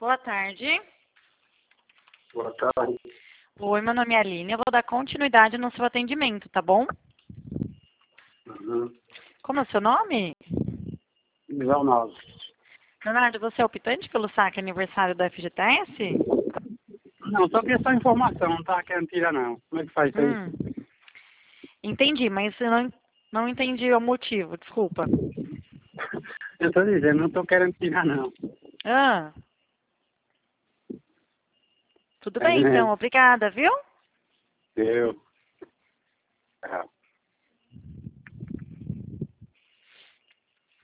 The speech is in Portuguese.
Boa tarde. Boa tarde. Oi, meu nome é Aline. Eu vou dar continuidade no seu atendimento, tá bom? Uhum. Como é o seu nome? Leonardo. Leonardo, você é optante pelo saque aniversário da FGTS? Não, só queria só informação, não tava querendo tirar não. Como é que faz isso aí? Entendi, mas eu não entendi o motivo, desculpa. Eu tô dizendo, não tô querendo tirar não. Ah, tudo É bem então, mesmo. obrigada, viu? Eu.